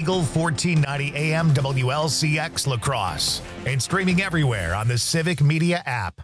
Eagle 1490 AM WLCX La Crosse. And streaming everywhere on the Civic Media app.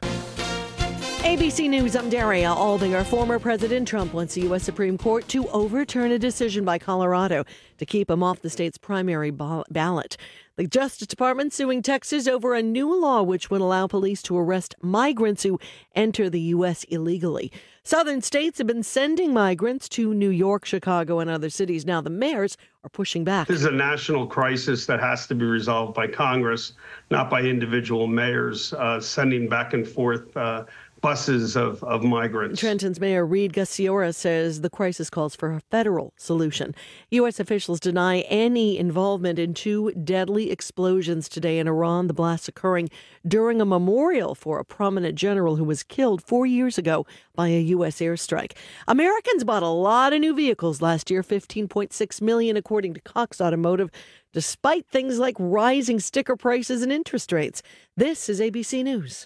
ABC News, I'm Daria Aldinger. Former President Trump wants the U.S. Supreme Court to overturn a decision by Colorado to keep him off the state's primary ballot. The Justice Department suing Texas over a new law which would allow police to arrest migrants who enter the U.S. illegally. Southern states have been sending migrants to New York, Chicago, and other cities. Now the mayors are pushing back. This is a national crisis that has to be resolved by Congress, not by individual mayors sending back and forth buses of migrants. Trenton's Mayor Reed Gusciora says the crisis calls for a federal solution. U.S. officials deny any involvement in two deadly explosions today in Iran, the blasts occurring during a memorial for a prominent general who was killed 4 years ago by a U.S. airstrike. Americans bought a lot of new vehicles last year, 15.6 million, according to Cox Automotive, despite things like rising sticker prices and interest rates. This is ABC News.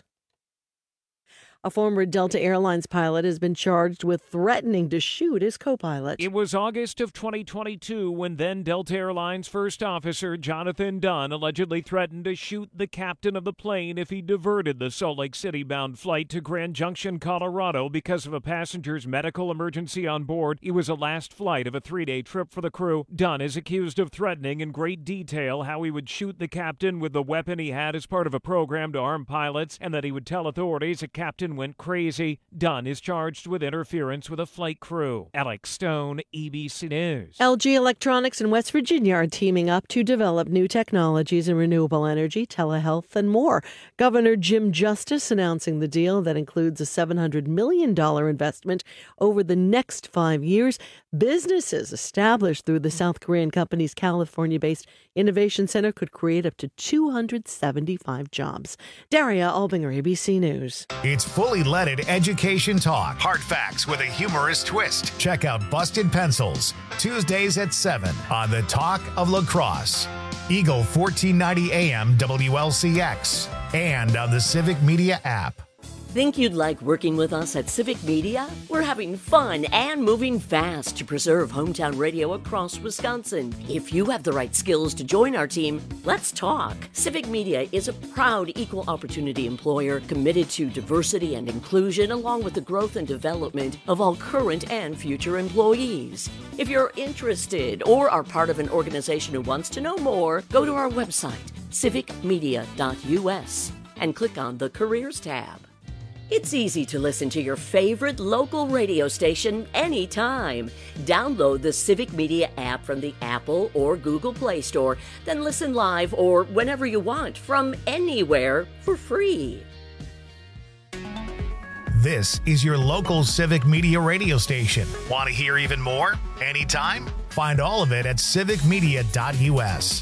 A former Delta Airlines pilot has been charged with threatening to shoot his co-pilot. It was August of 2022 when then Delta Airlines first officer Jonathan Dunn allegedly threatened to shoot the captain of the plane if he diverted the Salt Lake City-bound flight to Grand Junction, Colorado because of a passenger's medical emergency on board. It was a last flight of a 3-day trip for the crew. Dunn is accused of threatening in great detail how he would shoot the captain with the weapon he had as part of a program to arm pilots and that he would tell authorities a captain went crazy. Dunn is charged with interference with a flight crew. Alex Stone, ABC News. LG Electronics in West Virginia are teaming up to develop new technologies in renewable energy, telehealth, and more. Governor Jim Justice announcing the deal that includes a $700 million investment over the next 5 years. Businesses established through the South Korean company's California-based Innovation Center could create up to 275 jobs. Daria Albinger, ABC News. It's fully leaded education talk. Hard facts with a humorous twist. Check out Busted Pencils, Tuesdays at 7 on the Talk of La Crosse. Eagle 1490 AM WLCX and on the Civic Media app. Think you'd like working with us at Civic Media? We're having fun and moving fast to preserve hometown radio across Wisconsin. If you have the right skills to join our team, let's talk. Civic Media is a proud equal opportunity employer committed to diversity and inclusion along with the growth and development of all current and future employees. If you're interested or are part of an organization who wants to know more, go to our website, civicmedia.us, and click on the Careers tab. It's easy to listen to your favorite local radio station anytime. Download the Civic Media app from the Apple or Google Play Store, then listen live or whenever you want from anywhere for free. This is your local Civic Media radio station. Want to hear even more? Anytime? Find all of it at civicmedia.us.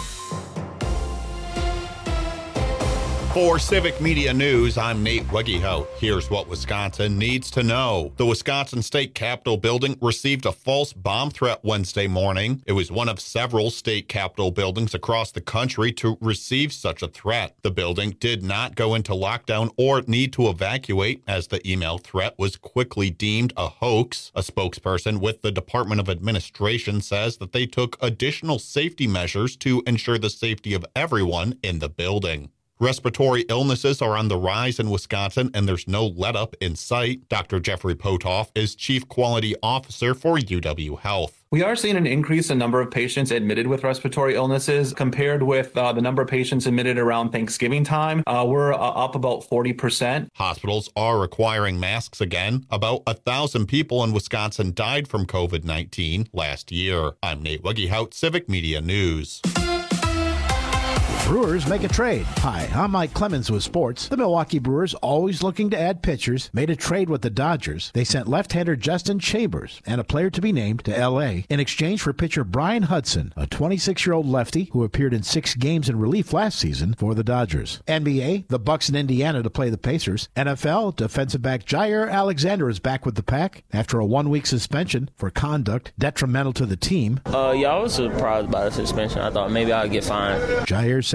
For Civic Media News, I'm Nate Wegehout. Here's what Wisconsin needs to know. The Wisconsin State Capitol building received a false bomb threat Wednesday morning. It was one of several state capitol buildings across the country to receive such a threat. The building did not go into lockdown or need to evacuate, as the email threat was quickly deemed a hoax. A spokesperson with the Department of Administration says that they took additional safety measures to ensure the safety of everyone in the building. Respiratory illnesses are on the rise in Wisconsin, and there's no let-up in sight. Dr. Jeffrey Potoff is Chief Quality Officer for UW Health. We are seeing an increase in number of patients admitted with respiratory illnesses compared with the number of patients admitted around Thanksgiving time. We're up about 40%. Hospitals are requiring masks again. About 1,000 people in Wisconsin died from COVID-19 last year. I'm Nate Wegehout, Civic Media News. Brewers make a trade. Hi, I'm Mike Clemens with sports. The Milwaukee Brewers, always looking to add pitchers, made a trade with the Dodgers. They sent left-hander Justin Chambers and a player to be named to L.A. in exchange for pitcher Brian Hudson, a 26-year-old lefty who appeared in 6 games in relief last season for the Dodgers. NBA, the Bucks in Indiana to play the Pacers. NFL, defensive back Jair Alexander is back with the Pack after a 1-week suspension for conduct detrimental to the team. I was surprised by the suspension. I thought maybe I'd get fined. Jair says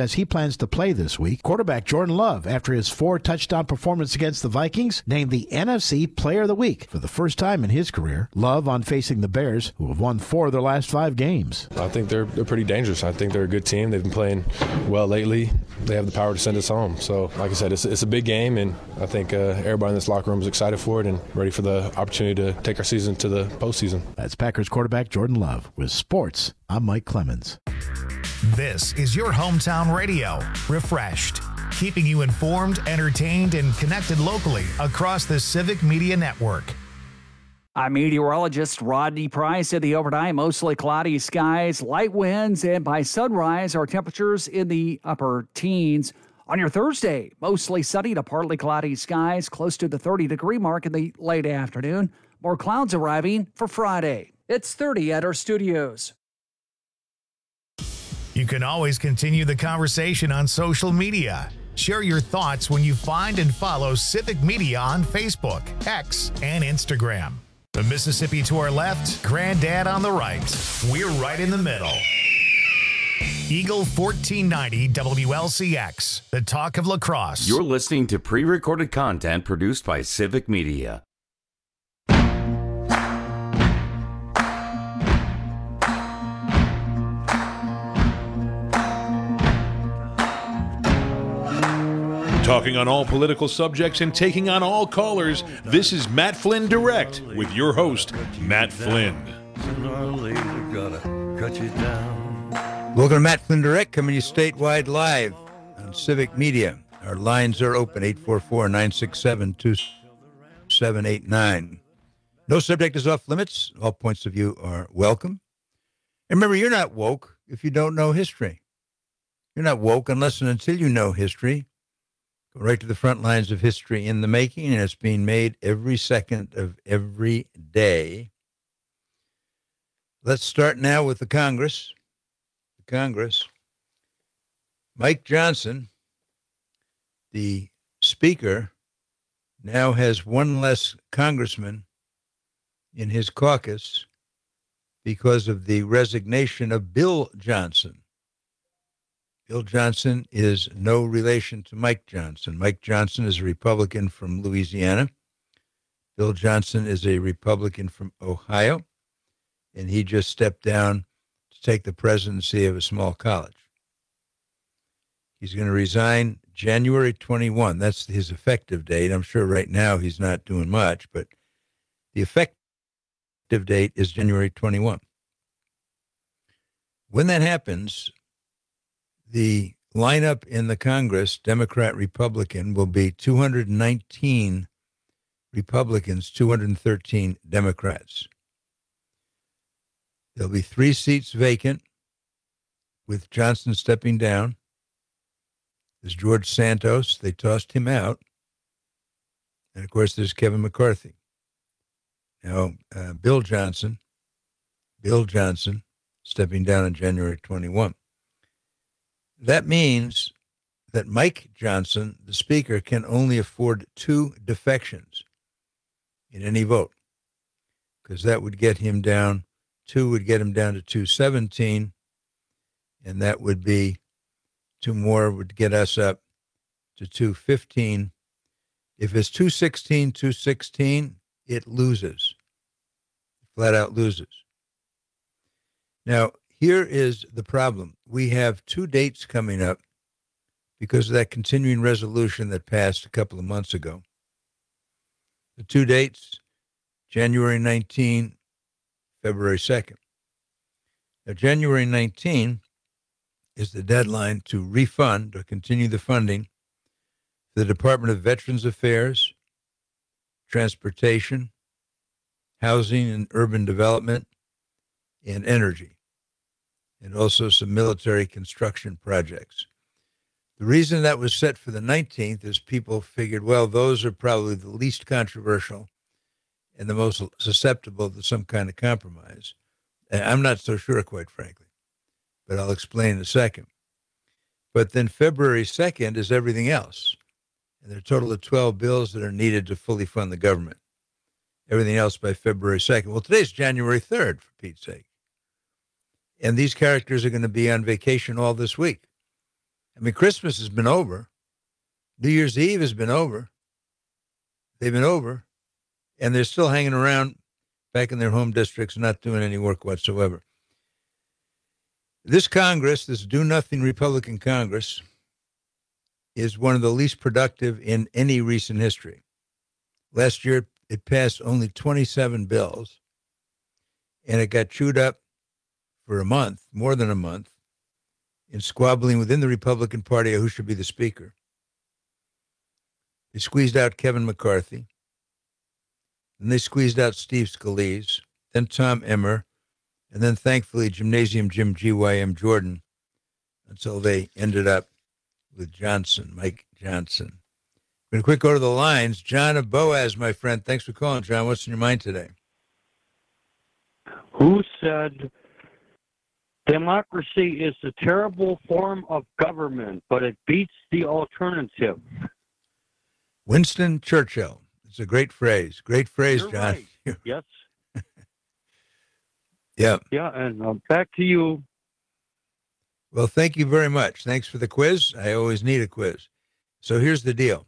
says he plans to play this week. Quarterback Jordan Love, after his 4-touchdown performance against the Vikings, named the NFC Player of the Week for the first time in his career. Love on facing the Bears, who have won 4 of their last 5 games. I think they're pretty dangerous. I think they're a good team. They've been playing well lately. They have the power to send us home. So, like I said, it's a big game, and I think everybody in this locker room is excited for it and ready for the opportunity to take our season to the postseason. That's Packers quarterback Jordan Love. With sports, I'm Mike Clemens. This is your hometown radio, Refreshed, keeping you informed, entertained, and connected locally across the Civic Media Network. I'm meteorologist Rodney Price. In the overnight, mostly cloudy skies, light winds, and by sunrise, our temperatures in the upper teens. On your Thursday, mostly sunny to partly cloudy skies, close to the 30-degree mark in the late afternoon. More clouds arriving for Friday. It's 30 at our studios. You can always continue the conversation on social media. Share your thoughts when you find and follow Civic Media on Facebook, X, and Instagram. The Mississippi to our left, Granddad on the right. We're right in the middle. Eagle 1490 WLCX, the talk of La Crosse. You're listening to pre-recorded content produced by Civic Media. Talking on all political subjects and taking on all callers, this is Matt Flynn Direct with your host, Matt Flynn. Welcome to Matt Flynn Direct, coming to you statewide live on Civic Media. Our lines are open, 844-967-2789. No subject is off limits. All points of view are welcome. And remember, you're not woke if you don't know history. You're not woke unless and until you know history. Go right to the front lines of history in the making, and it's being made every second of every day. Let's start now with the Congress. Mike Johnson, the Speaker, now has one less congressman in his caucus because of the resignation of Bill Johnson. Bill Johnson is no relation to Mike Johnson. Mike Johnson is a Republican from Louisiana. Bill Johnson is a Republican from Ohio, and he just stepped down to take the presidency of a small college. He's going to resign January 21. That's his effective date. I'm sure right now he's not doing much, but the effective date is January 21. When that happens, the lineup in the Congress, Democrat, Republican, will be 219 Republicans, 213 Democrats. There'll be 3 seats vacant, with Johnson stepping down. There's George Santos. They tossed him out. And, of course, there's Kevin McCarthy. Now, Bill Johnson stepping down on January 21. That means that Mike Johnson, the Speaker, can only afford 2 defections in any vote, because that would get him down, 2 would get him down to 217, and that would be 2 more would get us up to 215. If it's 216, it loses, flat out loses. Now, here is the problem. We have 2 dates coming up because of that continuing resolution that passed a couple of months ago. The 2 dates, January 19, February 2nd. Now, January 19 is the deadline to refund or continue the funding for the Department of Veterans Affairs, Transportation, Housing and Urban Development, and Energy, and also some military construction projects. The reason that was set for the 19th is people figured, well, those are probably the least controversial and the most susceptible to some kind of compromise. And I'm not so sure, quite frankly, but I'll explain in a second. But then February 2nd is everything else. And there are a total of 12 bills that are needed to fully fund the government. Everything else by February 2nd. Well, today's January 3rd, for Pete's sake. And these characters are going to be on vacation all this week. I mean, Christmas has been over. New Year's Eve has been over. They've been over, and they're still hanging around back in their home districts, not doing any work whatsoever. This Congress, this do-nothing Republican Congress, is one of the least productive in any recent history. Last year, it passed only 27 bills, and it got chewed up for a month, more than a month, in squabbling within the Republican Party of who should be the Speaker. They squeezed out Kevin McCarthy. Then they squeezed out Steve Scalise, then Tom Emmer, and then thankfully Gymnasium Jim G.Y.M. Jordan, until they ended up with Johnson, Mike Johnson. We're going to quick go to the lines. John of Boaz, my friend. Thanks for calling, John. What's in your mind today? Who said democracy is a terrible form of government, but it beats the alternative? Winston Churchill. It's a great phrase. Great phrase, You're John. Right. Yes. Yeah. Yeah, and back to you. Well, thank you very much. Thanks for the quiz. I always need a quiz. So here's the deal.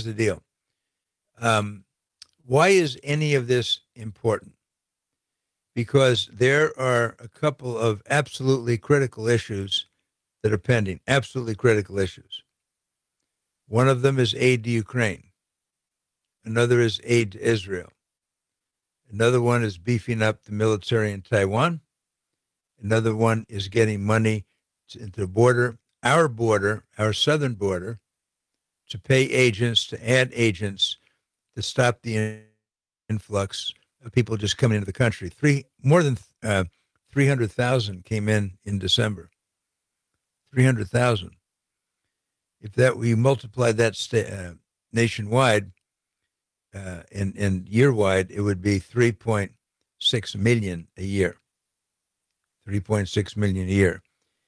Why is any of this important? Because there are a couple of absolutely critical issues that are pending, absolutely critical issues. One of them is aid to Ukraine. Another is aid to Israel. Another one is beefing up the military in Taiwan. Another one is getting money into the border, our southern border, to pay agents, to add agents to stop the influx of people just coming into the country. More than 300,000 came in December. 300,000. If that we multiply that nationwide and year-wide, it would be 3.6 million a year. 3.6 million a year.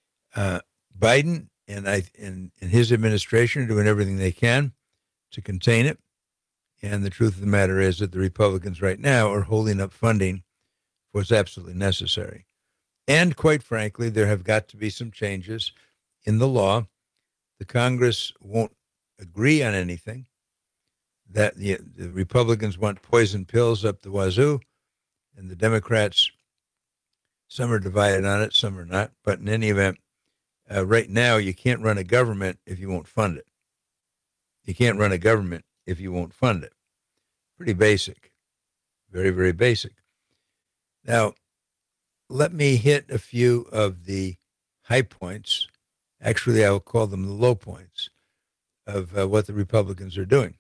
Biden and his administration are doing everything they can to contain it. And the truth of the matter is that the Republicans right now are holding up funding for what's absolutely necessary. And quite frankly, there have got to be some changes in the law. The Congress won't agree on anything. That the Republicans want poison pills up the wazoo, and the Democrats, some are divided on it, some are not. But in any event, right now, you can't run a government if you won't fund it. You can't run a government if you won't fund it. Pretty basic. Very, very basic. Now, let me hit a few of the high points. Actually, I will call them the low points of what the Republicans are doing.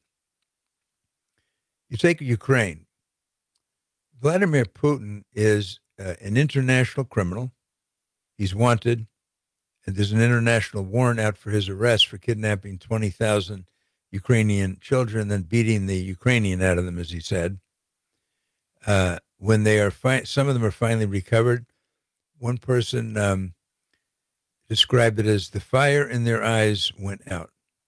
You take Ukraine. Vladimir Putin is an international criminal. He's wanted. And there's an international warrant out for his arrest for kidnapping 20,000 Ukrainian children and then beating the Ukrainian out of them, as he said. When they are some of them are finally recovered. One person described it as the fire in their eyes went out.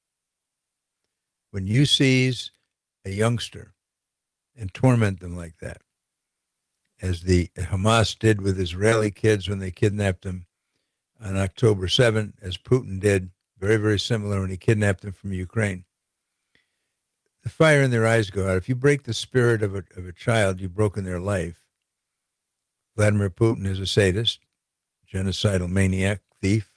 When you seize a youngster and torment them like that, as the Hamas did with Israeli kids when they kidnapped them on October 7, as Putin did, very, very similar when he kidnapped them from Ukraine. The fire in their eyes go out. If you break the spirit of a child, you've broken their life. Vladimir Putin is a sadist, genocidal maniac, thief.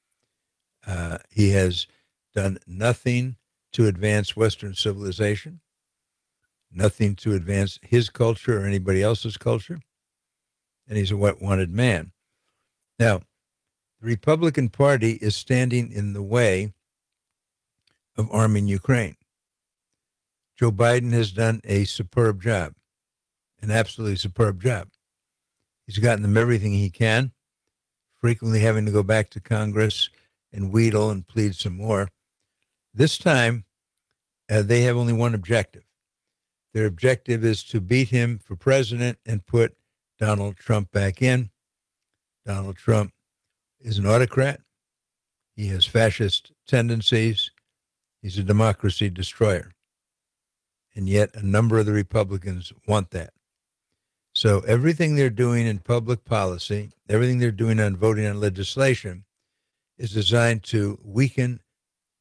He has done nothing to advance Western civilization, nothing to advance his culture or anybody else's culture, and he's a wanted man. Now, the Republican Party is standing in the way of arming Ukraine. Joe Biden has done a superb job, an absolutely superb job. He's gotten them everything he can, frequently having to go back to Congress and wheedle and plead some more. This time, they have only one objective. Their objective is to beat him for president and put Donald Trump back in. Donald Trump is an autocrat. He has fascist tendencies. He's a democracy destroyer. And yet a number of the Republicans want that. So everything they're doing in public policy, everything they're doing on voting on legislation is designed to weaken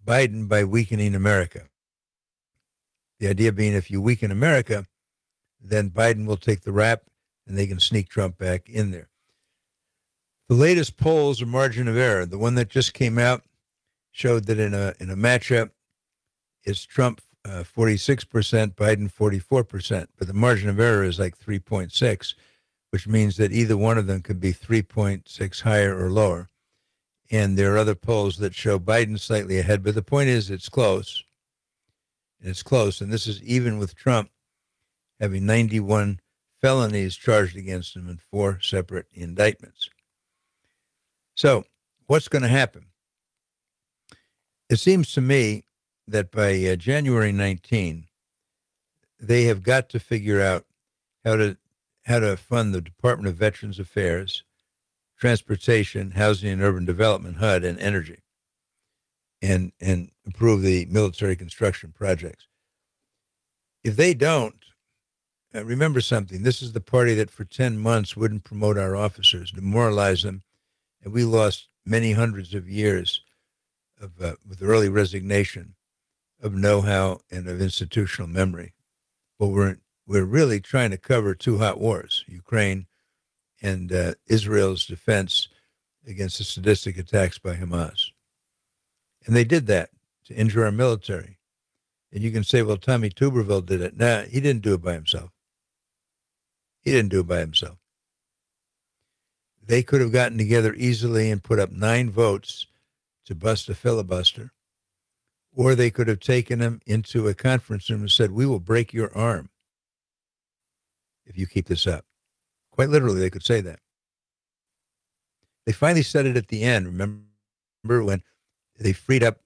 Biden by weakening America. The idea being if you weaken America, then Biden will take the rap and they can sneak Trump back in there. The latest polls are margin of error. The one that just came out showed that in a matchup, it's Trump 46%, Biden 44%. But the margin of error is like 3.6, which means that either one of them could be 3.6 higher or lower. And there are other polls that show Biden slightly ahead. But the point is it's close. And it's close. And this is even with Trump having 91 felonies charged against him in 4 separate indictments. So what's going to happen? It seems to me that by January 19, they have got to figure out how to fund the Department of Veterans Affairs, Transportation, Housing and Urban Development, HUD, and Energy, and improve the military construction projects. If they don't, remember something, this is the party that for 10 months wouldn't promote our officers, demoralize them, and we lost many hundreds of years of with early resignation of know-how and of institutional memory. But we're really trying to cover 2 hot wars, Ukraine and Israel's defense against the sadistic attacks by Hamas. And they did that to injure our military. And you can say, well, Tommy Tuberville did it. No, he didn't do it by himself. He didn't do it by himself. They could have gotten together easily and put up 9 votes to bust a filibuster. Or they could have taken him into a conference room and said, we will break your arm if you keep this up. Quite literally, they could say that. They finally said it at the end. Remember when they freed up,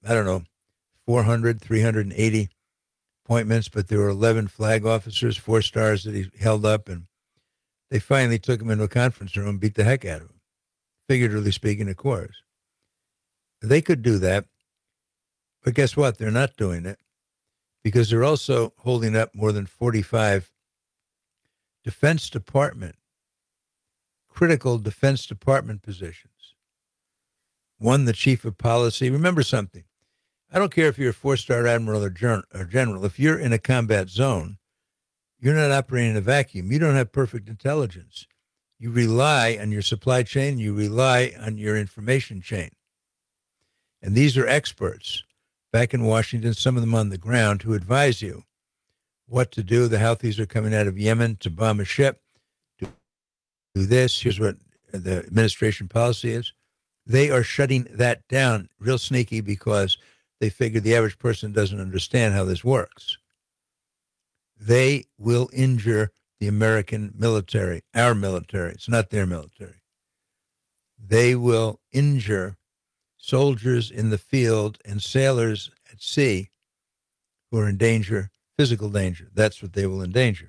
380 appointments, but there were 11 flag officers, 4 stars that he held up, and they finally took him into a conference room and beat the heck out of him. Figuratively speaking, of course. They could do that, but guess what? They're not doing it because they're also holding up more than 45 Defense Department, critical Defense Department positions. One, the chief of policy. Remember something. I don't care if you're a 4-star admiral or general. If you're in a combat zone, you're not operating in a vacuum. You don't have perfect intelligence. You rely on your supply chain. You rely on your information chain. And these are experts back in Washington, some of them on the ground, who advise you what to do. The Houthis are coming out of Yemen to bomb a ship. Do this. Here's what the administration policy is. They are shutting that down real sneaky because they figure the average person doesn't understand how this works. They will injure the American military, our military. It's not their military. They will injure soldiers in the field and sailors at sea who are in danger, physical danger. That's what they will endanger.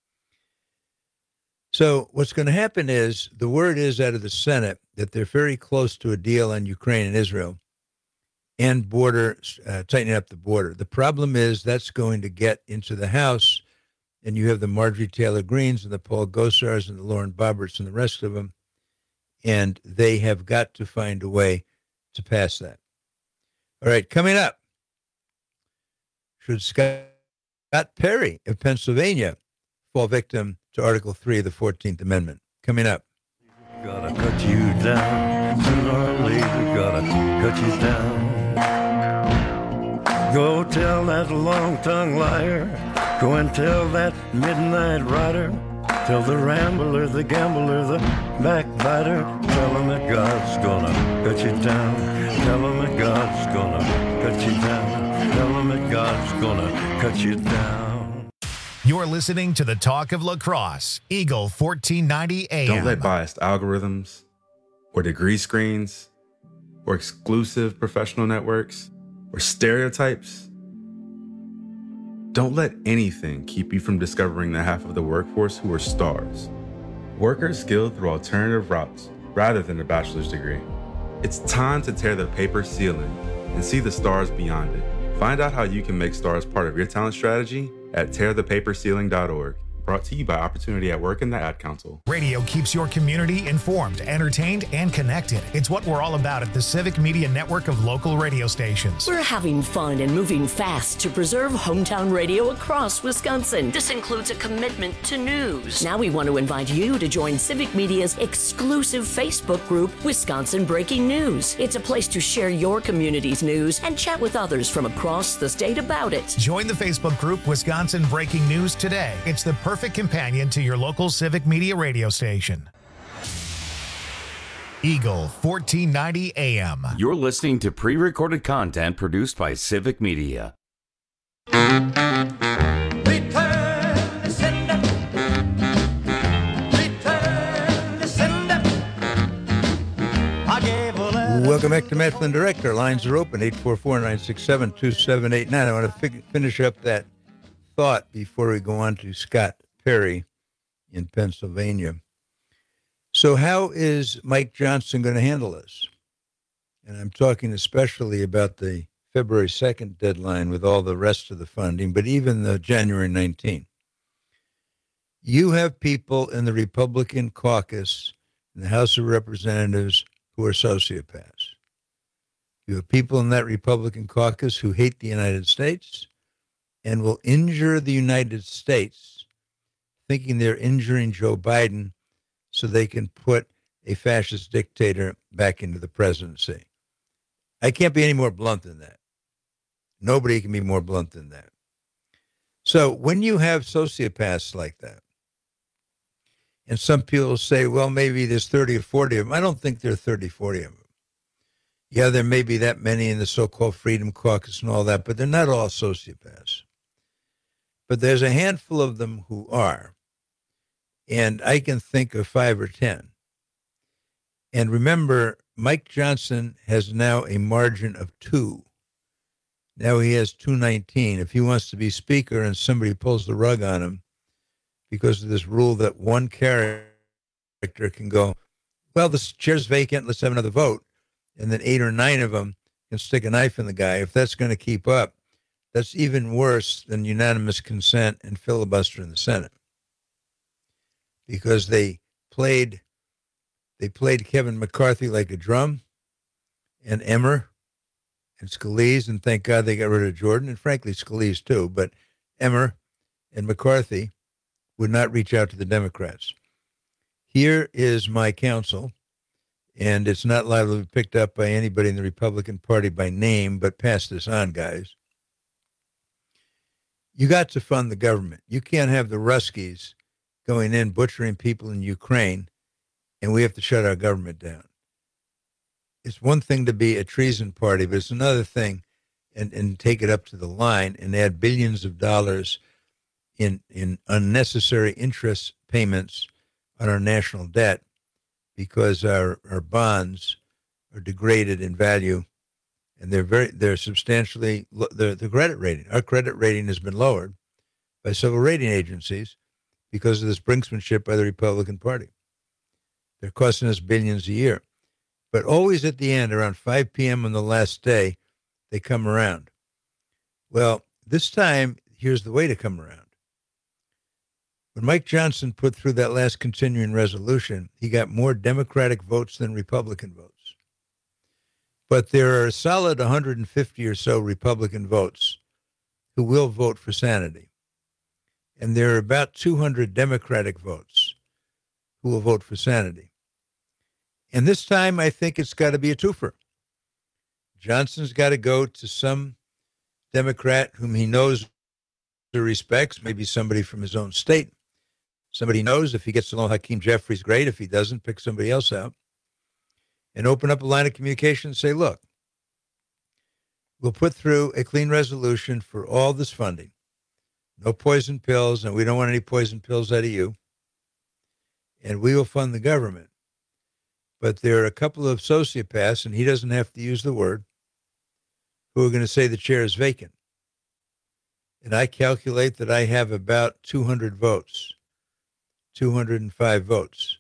So what's going to happen is the word is out of the Senate that they're very close to a deal on Ukraine and Israel and tightening up the border. The problem is that's going to get into the House, and you have the Marjorie Taylor Greens and the Paul Gosars and the Lauren Boeberts and the rest of them, and they have got to find a way to pass that. All right, coming up, should Scott Perry of Pennsylvania fall victim to Article 3 of the 14th Amendment? Coming up. Gotta cut you down, sooner or later, gotta cut you down. Go tell that long-tongued liar, go and tell that midnight rider, tell the rambler, the gambler, the backbiter, tell him that God's gonna cut you down, tell him that God's gonna cut you down, tell him that God's gonna cut you down. You're listening to the Talk of La Crosse, Eagle 1490 AM. Don't let biased algorithms or degree screens or exclusive professional networks or stereotypes, don't let anything keep you from discovering the half of the workforce who are stars. Workers skilled through alternative routes rather than a bachelor's degree. It's time to tear the paper ceiling and see the stars beyond it. Find out how you can make stars part of your talent strategy at tearthepaperceiling.org. Brought to you by Opportunity at Work and the Ad Council. Radio keeps your community informed, entertained, and connected. It's what we're all about at the Civic Media Network of local radio stations. We're having fun and moving fast to preserve hometown radio across Wisconsin. This includes a commitment to news. Now we want to invite you to join Civic Media's exclusive Facebook group, Wisconsin Breaking News. It's a place to share your community's news and chat with others from across the state about it. Join the Facebook group Wisconsin Breaking News today. It's the perfect companion to your local Civic Media radio station. Eagle 1490 AM. You're listening to pre-recorded content produced by Civic Media. Welcome back to Matt Flynn Direct. Our lines are open, 844-967-2789. I want to finish up that thought before we go on to Scott Perry in Pennsylvania. So how is Mike Johnson going to handle this? And I'm talking especially about the February 2nd deadline with all the rest of the funding, but even the January 19th. You have people in the Republican caucus in the House of Representatives who are sociopaths. You have people in that Republican caucus who hate the United States and will injure the United States, thinking they're injuring Joe Biden so they can put a fascist dictator back into the presidency. I can't be any more blunt than that. Nobody can be more blunt than that. So when you have sociopaths like that, and some people say, well, maybe there's 30 or 40 of them. I don't think there are 30, 40 of them. Yeah, there may be that many in the so-called Freedom Caucus and all that, but they're not all sociopaths. But there's a handful of them who are. And I can think of 5 or 10. And remember, Mike Johnson has now a margin of 2. Now he has 219. If he wants to be speaker and somebody pulls the rug on him because of this rule that one character can go, well, this chair's vacant, let's have another vote. And then 8 or 9 of them can stick a knife in the guy. If that's going to keep up, that's even worse than unanimous consent and filibuster in the Senate. Because they played Kevin McCarthy like a drum, and Emmer and Scalise, and thank God they got rid of Jordan, and frankly Scalise too, but Emmer and McCarthy would not reach out to the Democrats. Here is my counsel, and it's not liable to be picked up by anybody in the Republican Party by name, but pass this on, guys. You got to fund the government. You can't have the Ruskies going in, butchering people in Ukraine, and we have to shut our government down. It's one thing to be a treason party, but it's another thing and take it up to the line and add billions of dollars in unnecessary interest payments on our national debt because our bonds are degraded in value, and they're substantially the credit rating. Our credit rating has been lowered by several rating agencies because of this brinksmanship by the Republican Party. They're costing us billions a year. But always at the end, around 5 p.m. on the last day, they come around. Well, this time, here's the way to come around. When Mike Johnson put through that last continuing resolution, he got more Democratic votes than Republican votes. But there are a solid 150 or so Republican votes who will vote for sanity. And there are about 200 Democratic votes who will vote for sanity. And this time, I think it's got to be a twofer. Johnson's got to go to some Democrat whom he knows or respects, maybe somebody from his own state. Somebody knows. If he gets along Hakeem Jeffries, great. If he doesn't, pick somebody else out. And open up a line of communication and say, look, we'll put through a clean resolution for all this funding. No poison pills, and we don't want any poison pills out of you. And we will fund the government. But there are a couple of sociopaths, and he doesn't have to use the word, who are going to say the chair is vacant. And I calculate that I have about 200 votes, 205 votes.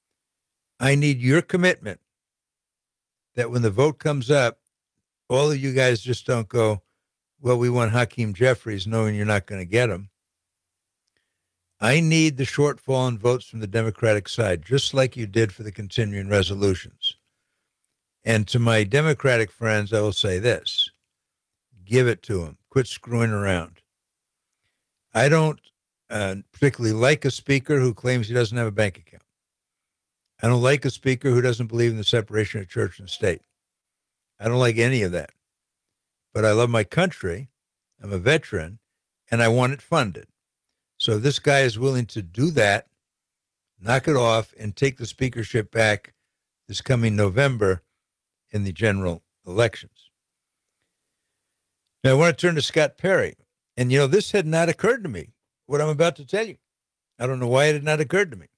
I need your commitment that when the vote comes up, all of you guys just don't go, well, we want Hakeem Jeffries, knowing you're not going to get him. I need the shortfall in votes from the Democratic side, just like you did for the continuing resolutions. And to my Democratic friends, I will say this. Give it to them. Quit screwing around. I don't particularly like a speaker who claims he doesn't have a bank account. I don't like a speaker who doesn't believe in the separation of church and state. I don't like any of that. But I love my country. I'm a veteran, and I want it funded. So if this guy is willing to do that, knock it off, and take the speakership back this coming November in the general elections. Now, I want to turn to Scott Perry. And, this had not occurred to me, what I'm about to tell you. I don't know why it had not occurred to me.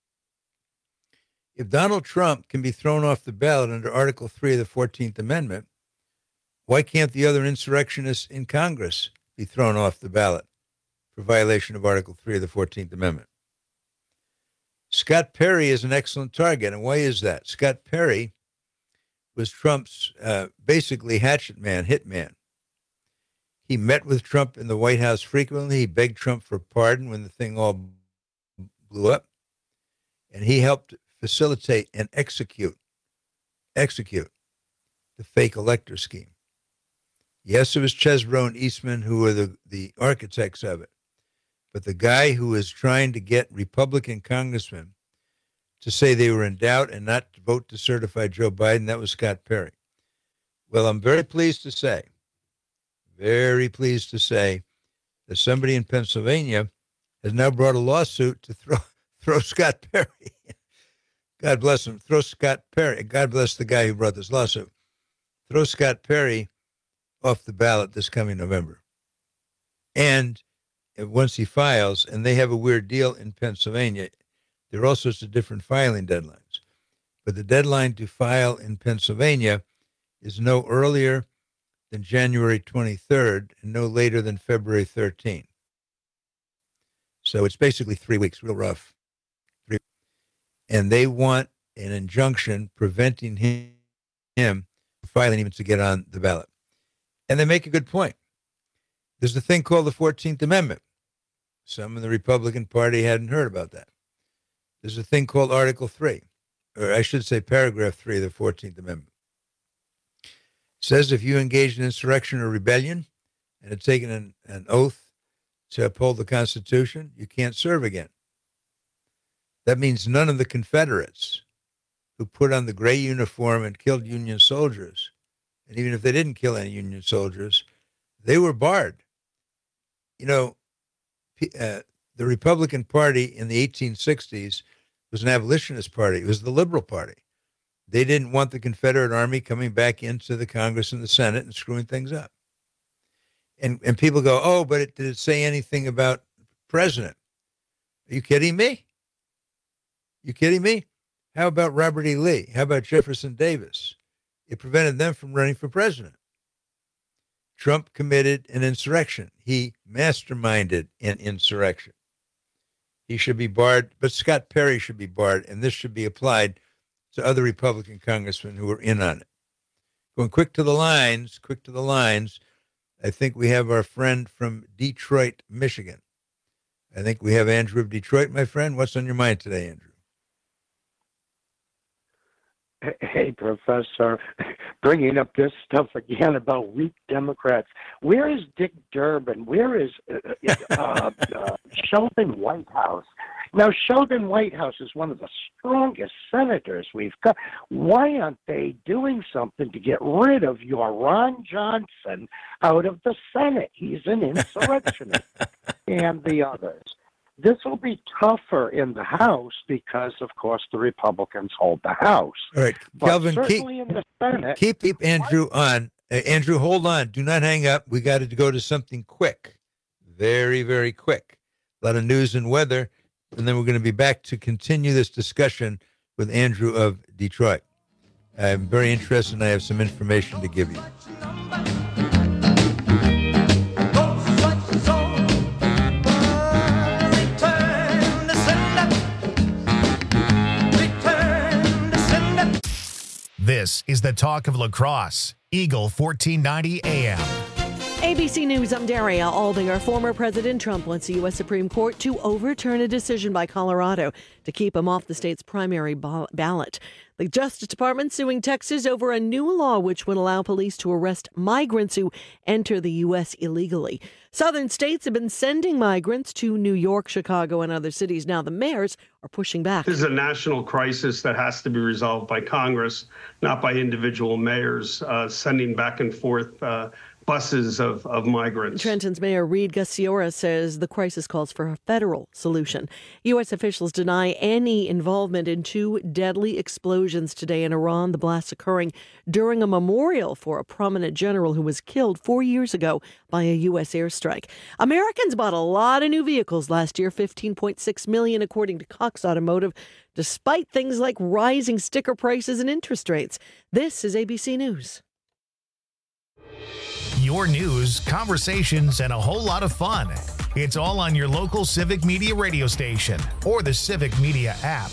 If Donald Trump can be thrown off the ballot under Article 3 of the 14th Amendment, why can't the other insurrectionists in Congress be thrown off the ballot for violation of Article 3 of the 14th Amendment? Scott Perry is an excellent target. And why is that? Scott Perry was Trump's basically hatchet man, hitman. He met with Trump in the White House frequently. He begged Trump for pardon when the thing all blew up. And he helped facilitate and execute the fake elector scheme. Yes, it was Chesbro and Eastman who were the architects of it. But the guy who was trying to get Republican congressmen to say they were in doubt and not to vote to certify Joe Biden, that was Scott Perry. Well, I'm very pleased to say that somebody in Pennsylvania has now brought a lawsuit to throw Scott Perry. God bless him. Throw Scott Perry. God bless the guy who brought this lawsuit. Throw Scott Perry off the ballot this coming November. And once he files, and they have a weird deal in Pennsylvania, there are all sorts of different filing deadlines. But the deadline to file in Pennsylvania is no earlier than January 23rd and no later than February 13th. So it's basically 3 weeks, real rough. And they want an injunction preventing him from filing even to get on the ballot. And they make a good point. There's a thing called the 14th Amendment. Some in the Republican Party hadn't heard about that. There's a thing called Article 3, or I should say Paragraph 3 of the 14th Amendment. It says if you engage in insurrection or rebellion and have taken an oath to uphold the Constitution, you can't serve again. That means none of the Confederates who put on the gray uniform and killed Union soldiers, and even if they didn't kill any Union soldiers, they were barred. The Republican Party in the 1860s was an abolitionist party. It was the Liberal Party. They didn't want the Confederate Army coming back into the Congress and the Senate and screwing things up. And people go, oh, but did it say anything about president? Are you kidding me? You kidding me? How about Robert E. Lee? How about Jefferson Davis? It prevented them from running for president. Trump committed an insurrection. He masterminded an insurrection. He should be barred, but Scott Perry should be barred, and this should be applied to other Republican congressmen who were in on it. Going quick to the lines, I think we have our friend from Detroit, Michigan. I think we have Andrew of Detroit, my friend. What's on your mind today, Andrew? Hey, Professor, bringing up this stuff again about weak Democrats. Where is Dick Durbin? Where is Sheldon Whitehouse? Now, Sheldon Whitehouse is one of the strongest senators we've got. Why aren't they doing something to get rid of your Ron Johnson out of the Senate? He's an insurrectionist. And the others. This will be tougher in the House because, of course, the Republicans hold the House. All right, Kelvin, keep Andrew on. Andrew, hold on. Do not hang up. We got to go to something quick. Very, very quick. A lot of news and weather. And then we're going to be back to continue this discussion with Andrew of Detroit. I'm very interested, and I have some information to give you. This is the Talk of La Crosse, Eagle 1490 AM. ABC News, I'm Daria Aldinger. Former President Trump wants the U.S. Supreme Court to overturn a decision by Colorado to keep him off the state's primary ballot. The Justice Department suing Texas over a new law which would allow police to arrest migrants who enter the U.S. illegally. Southern states have been sending migrants to New York, Chicago, and other cities. Now the mayors are pushing back. This is a national crisis that has to be resolved by Congress, not by individual mayors sending back and forth buses of migrants. Trenton's Mayor Reed Gaciora says the crisis calls for a federal solution. U.S. officials deny any involvement in two deadly explosions today in Iran, the blasts occurring during a memorial for a prominent general who was killed 4 years ago by a U.S. airstrike. Americans bought a lot of new vehicles last year, 15.6 million, according to Cox Automotive, despite things like rising sticker prices and interest rates. This is ABC News. Your news, conversations, and a whole lot of fun. It's all on your local Civic Media radio station or the Civic Media app.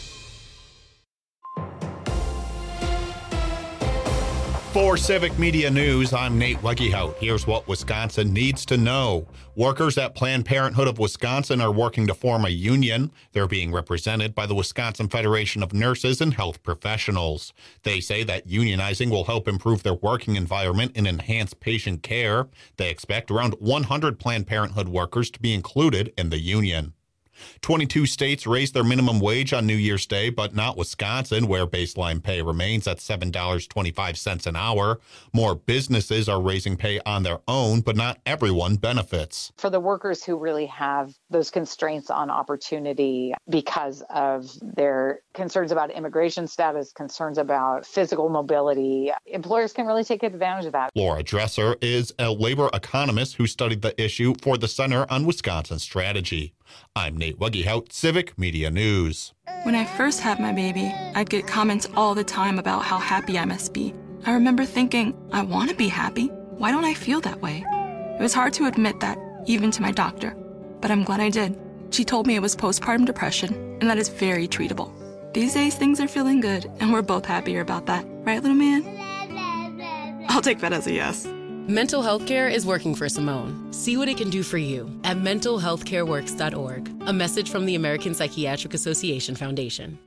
For Civic Media News, I'm Nate Weggehout. Here's what Wisconsin needs to know. Workers at Planned Parenthood of Wisconsin are working to form a union. They're being represented by the Wisconsin Federation of Nurses and Health Professionals. They say that unionizing will help improve their working environment and enhance patient care. They expect around 100 Planned Parenthood workers to be included in the union. 22 states raised their minimum wage on New Year's Day, but not Wisconsin, where baseline pay remains at $7.25 an hour. More businesses are raising pay on their own, but not everyone benefits. For the workers who really have those constraints on opportunity because of their concerns about immigration status, concerns about physical mobility, employers can really take advantage of that. Laura Dresser is a labor economist who studied the issue for the Center on Wisconsin Strategy. I'm Nate Weggehout, Civic Media News. When I first had my baby, I'd get comments all the time about how happy I must be. I remember thinking, I want to be happy. Why don't I feel that way? It was hard to admit that, even to my doctor. But I'm glad I did. She told me it was postpartum depression, and that is very treatable. These days, things are feeling good, and we're both happier about that. Right, little man? I'll take that as a yes. Mental health care is working for Simone. See what it can do for you at mentalhealthcareworks.org. A message from the American Psychiatric Association Foundation.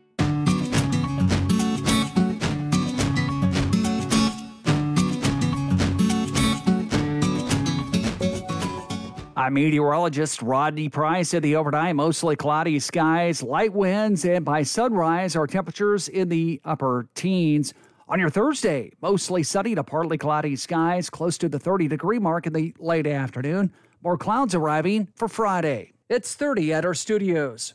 I'm meteorologist Rodney Price. In the overnight, mostly cloudy skies, light winds, and by sunrise, our temperatures in the upper teens. On your Thursday, mostly sunny to partly cloudy skies, close to the 30-degree mark in the late afternoon. More clouds arriving for Friday. It's 30 at our studios.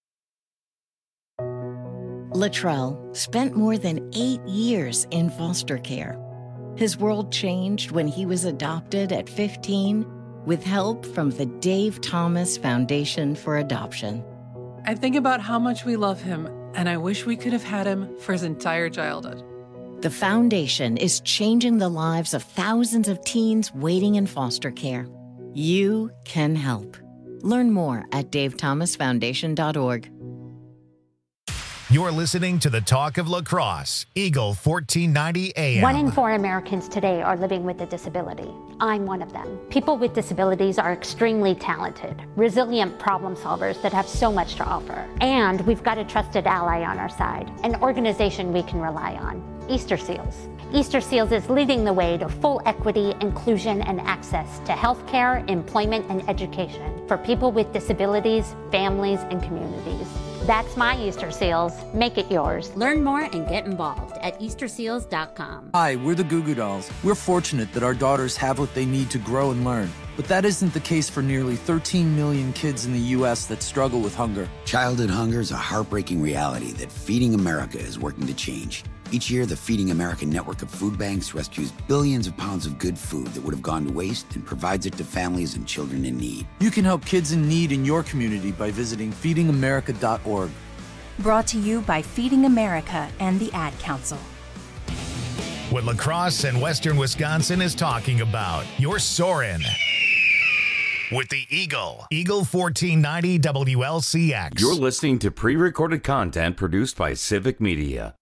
Latrell spent more than 8 years in foster care. His world changed when he was adopted at 15 with help from the Dave Thomas Foundation for Adoption. I think about how much we love him, and I wish we could have had him for his entire childhood. The foundation is changing the lives of thousands of teens waiting in foster care. You can help. Learn more at davethomasfoundation.org. You're listening to the Talk of La Crosse, Eagle 1490 AM. 1 in 4 Americans today are living with a disability. I'm one of them. People with disabilities are extremely talented, resilient problem solvers that have so much to offer. And we've got a trusted ally on our side, an organization we can rely on, Easter Seals. Easter Seals is leading the way to full equity, inclusion, and access to healthcare, employment, and education for people with disabilities, families, and communities. That's my Easter Seals. Make it yours. Learn more and get involved at easterseals.com. Hi, we're the Goo Goo Dolls. We're fortunate that our daughters have what they need to grow and learn. But that isn't the case for nearly 13 million kids in the U.S. that struggle with hunger. Childhood hunger is a heartbreaking reality that Feeding America is working to change. Each year, the Feeding America network of food banks rescues billions of pounds of good food that would have gone to waste and provides it to families and children in need. You can help kids in need in your community by visiting feedingamerica.org. Brought to you by Feeding America and the Ad Council. What La Crosse and Western Wisconsin is talking about. You're soaring with the Eagle. Eagle 1490 WLCX. You're listening to pre-recorded content produced by Civic Media.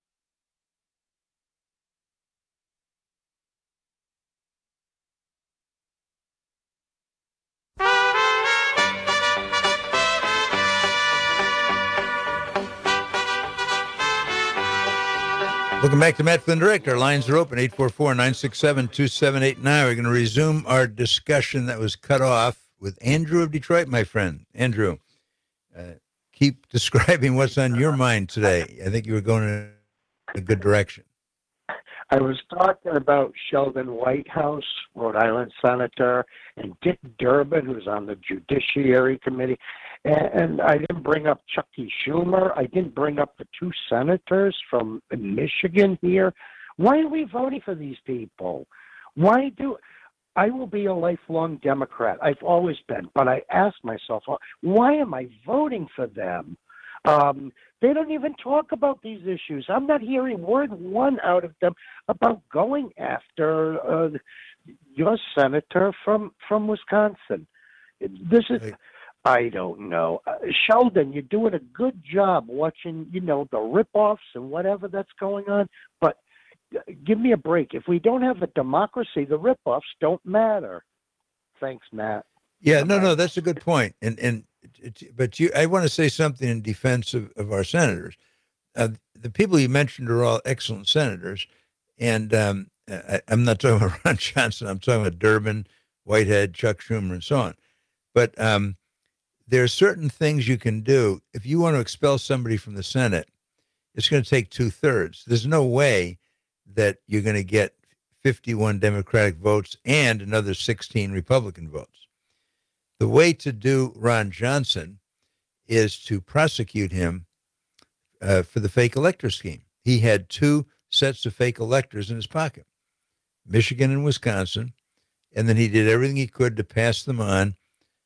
Welcome back to Matt Flynn Direct. Our lines are open, 844-967-2789. We're going to resume our discussion that was cut off with Andrew of Detroit, my friend. Andrew, keep describing what's on your mind today. I think you were going in a good direction. I was talking about Sheldon Whitehouse, Rhode Island Senator, and Dick Durbin, who's on the Judiciary Committee. And I didn't bring up Chucky Schumer. I didn't bring up the two senators from Michigan here. Why are we voting for these people? I will be a lifelong Democrat. I've always been. But I ask myself, why am I voting for them? They don't even talk about these issues. I'm not hearing word one out of them about going after your senator from Wisconsin. This is, I don't know. Sheldon, you're doing a good job watching, the ripoffs and whatever that's going on. But give me a break. If we don't have a democracy, the ripoffs don't matter. Thanks, Matt. Yeah, no, that's a good point. But I want to say something in defense of our senators. The people you mentioned are all excellent senators, and I'm not talking about Ron Johnson. I'm talking about Durbin, Whitehead, Chuck Schumer, and so on. But there are certain things you can do. If you want to expel somebody from the Senate, it's going to take 2/3. There's no way that you're going to get 51 Democratic votes and another 16 Republican votes. The way to do Ron Johnson is to prosecute him for the fake elector scheme. He had two sets of fake electors in his pocket, Michigan and Wisconsin, and then he did everything he could to pass them on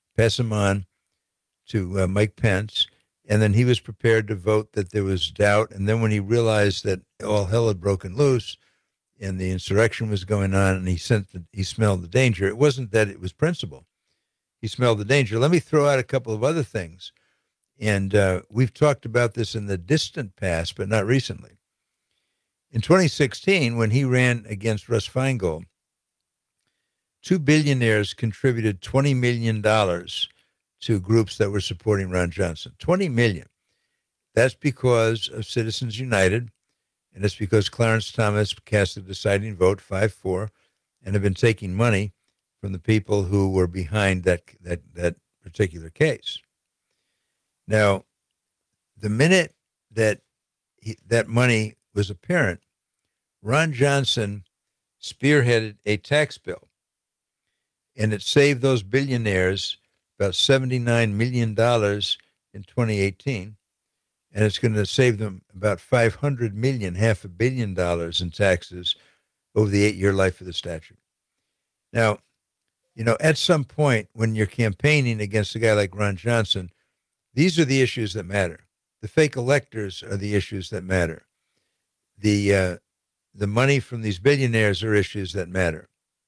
to Mike Pence, and then he was prepared to vote that there was doubt. And then when he realized that all hell had broken loose and the insurrection was going on, and he smelled the danger, it wasn't that it was principle. He smelled the danger. Let me throw out a couple of other things. And we've talked about this in the distant past, but not recently. In 2016, when he ran against Russ Feingold, two billionaires contributed $20 million to groups that were supporting Ron Johnson. $20 million. That's because of Citizens United, and it's because Clarence Thomas cast the deciding vote, 5-4, and have been taking money from the people who were behind that particular case. Now, the minute that that money was apparent, Ron Johnson spearheaded a tax bill, and it saved those billionaires about $79 million in 2018, and it's going to save them about $500 million, $500 million in taxes over the 8-year life of the statute. Now, at some point when you're campaigning against a guy like Ron Johnson, these are the issues that matter. The fake electors are the issues that matter. The money from these billionaires are issues that matter.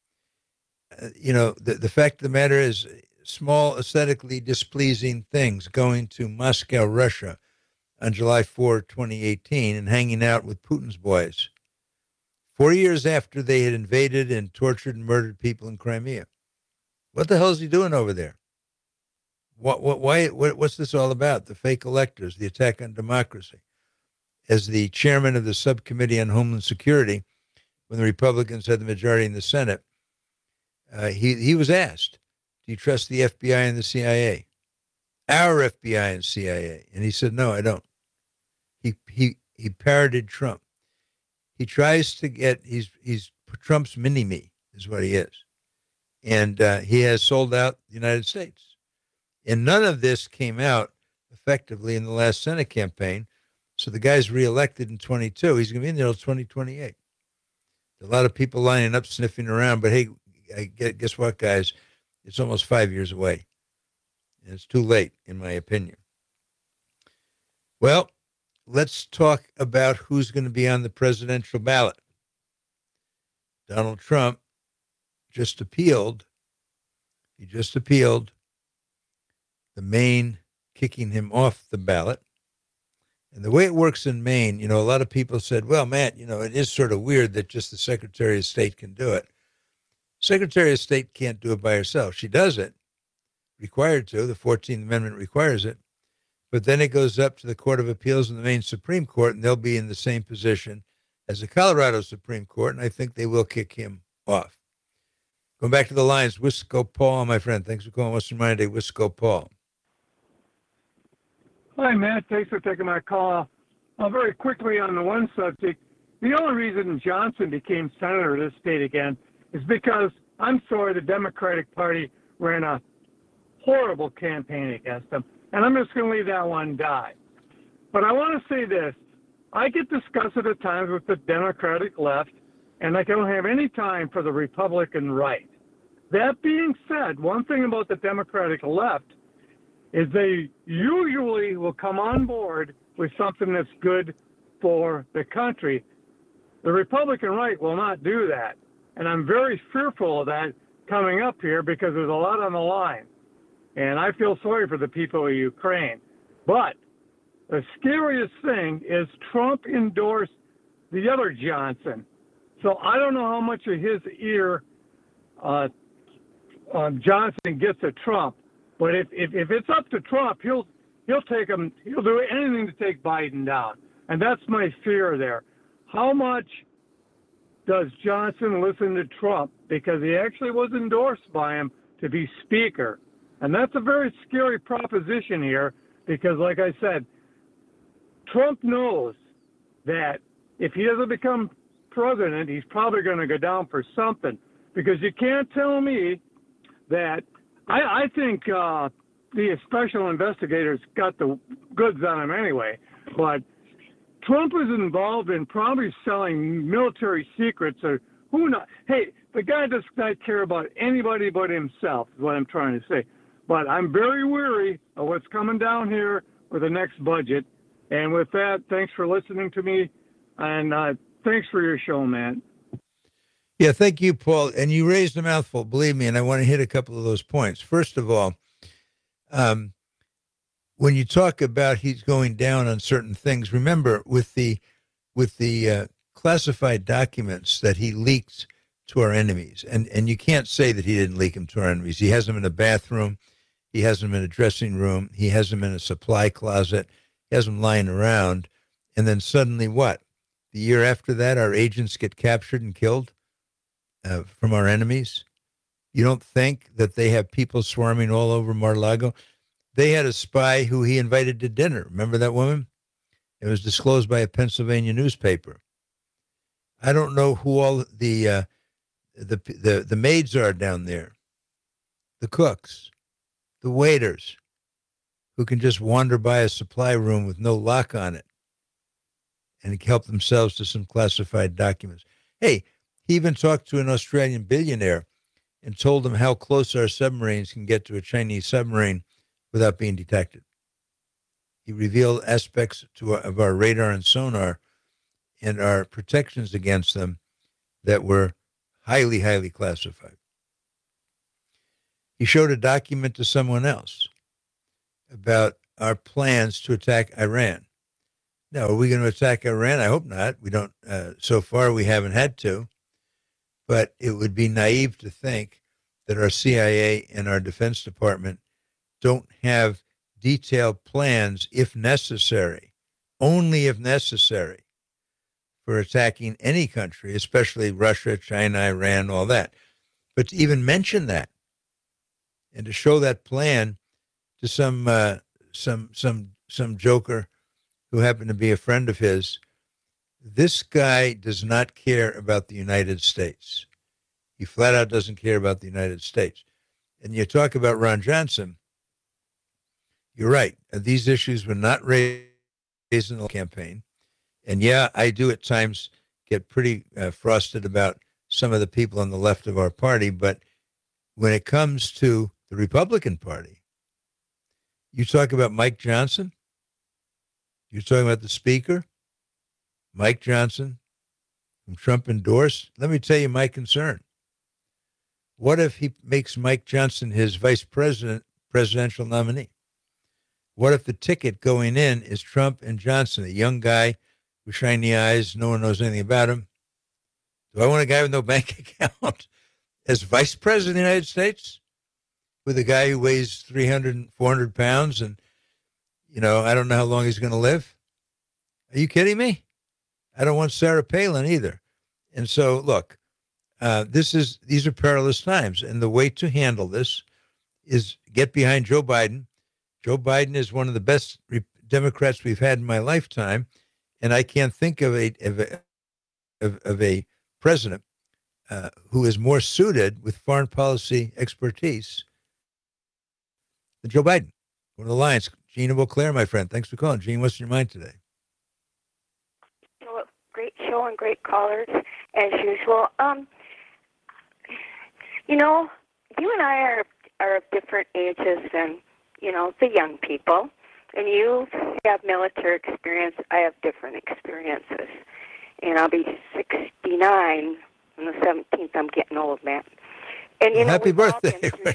The fact of the matter is small, aesthetically displeasing things, going to Moscow, Russia on July 4, 2018, and hanging out with Putin's boys 4 years after they had invaded and tortured and murdered people in Crimea. What the hell is he doing over there? What's this all about? The fake electors, the attack on democracy. As the chairman of the subcommittee on Homeland Security, when the Republicans had the majority in the Senate, he was asked, do you trust the FBI and the CIA? Our FBI and CIA. And he said, no, I don't. He parroted Trump. He tries to get, he's Trump's mini-me is what he is. And he has sold out the United States. And none of this came out effectively in the last Senate campaign. So the guy's reelected in 22. He's going to be in there until 2028. A lot of people lining up, sniffing around. But hey, guess what, guys? It's almost 5 years away. And it's too late, in my opinion. Well, let's talk about who's going to be on the presidential ballot. Donald Trump just appealed. He just appealed the Maine kicking him off the ballot. And the way it works in Maine, a lot of people said, well, Matt, it is sort of weird that just the Secretary of State can do it. Secretary of State can't do it by herself. She does it, required to. The 14th Amendment requires it. But then it goes up to the Court of Appeals and the Maine Supreme Court, and they'll be in the same position as the Colorado Supreme Court, and I think they will kick him off. Going back to the lines, Wisco Paul, my friend. Thanks for calling Western Monday, Wisco Paul. Hi, Matt. Thanks for taking my call. Very quickly on the one subject, the only reason Johnson became senator of this state again is because, I'm sorry, the Democratic Party ran a horrible campaign against him, and I'm just going to leave that one die. But I want to say this. I get disgusted at times with the Democratic left, and I don't have any time for the Republican right. That being said, one thing about the Democratic left is they usually will come on board with something that's good for the country. The Republican right will not do that. And I'm very fearful of that coming up here because there's a lot on the line. And I feel sorry for the people of Ukraine. But the scariest thing is Trump endorsed the other Johnson. So I don't know how much of his ear Johnson gets at Trump. But if it's up to Trump, he'll take him. He'll do anything to take Biden down, and that's my fear there. How much does Johnson listen to Trump because he actually was endorsed by him to be Speaker, and that's a very scary proposition here because, like I said, Trump knows that if he doesn't become president, he's probably going to go down for something because you can't tell me that. I think the special investigators got the goods on him anyway, but Trump is involved in probably selling military secrets or who knows. Hey, the guy does not care about anybody but himself is what I'm trying to say. But I'm very weary of what's coming down here with the next budget. And with that, thanks for listening to me, and thanks for your show, man. Yeah, thank you, Paul. And you raised a mouthful, believe me, and I want to hit a couple of those points. First of all, when you talk about he's going down on certain things, remember with the classified documents that he leaked to our enemies, and you can't say that he didn't leak them to our enemies. He has them in a bathroom. He has them in a dressing room. He has them in a supply closet. He has them lying around. And then suddenly what? The year after that, our agents get captured and killed from our enemies. You don't think that they have people swarming all over Mar-a-Lago? They had a spy who he invited to dinner. Remember that woman? It was disclosed by a Pennsylvania newspaper. I don't know who all the maids are down there, the cooks, the waiters, who can just wander by a supply room with no lock on it and help themselves to some classified documents. Hey, he even talked to an Australian billionaire and told him how close our submarines can get to a Chinese submarine without being detected. He revealed aspects of our radar and sonar and our protections against them that were highly, highly classified. He showed a document to someone else about our plans to attack Iran. Now, are we going to attack Iran? I hope not. We don't. So far, we haven't had to. But it would be naive to think that our CIA and our Defense Department don't have detailed plans, if necessary, only if necessary, for attacking any country, especially Russia, China, Iran, all that. But to even mention that and to show that plan to some joker who happened to be a friend of his, this guy does not care about the United States. He flat out doesn't care about the United States. And you talk about Ron Johnson, you're right. These issues were not raised in the campaign. And yeah, I do at times get pretty frosted about some of the people on the left of our party. But when it comes to the Republican Party, you talk about Mike Johnson, you're talking about the Speaker, Mike Johnson, whom Trump endorsed. Let me tell you my concern. What if he makes Mike Johnson his presidential nominee? What if the ticket going in is Trump and Johnson, a young guy with shiny eyes, no one knows anything about him? Do I want a guy with no bank account as vice president of the United States with a guy who weighs 300 and 400 pounds and, I don't know how long he's going to live? Are you kidding me? I don't want Sarah Palin either. And so, look, these are perilous times. And the way to handle this is get behind Joe Biden. Joe Biden is one of the best Democrats we've had in my lifetime. And I can't think of a president who is more suited with foreign policy expertise than Joe Biden. One of the Lions, Gene of Eau Claire, my friend. Thanks for calling. Gene, what's in your mind today? Well, great show and great callers, as usual. You know, you and I are of different ages than, you know, the young people. And you have military experience. I have different experiences. And I'll be 69 on the 17th. I'm getting old, man. And you know, happy birthday.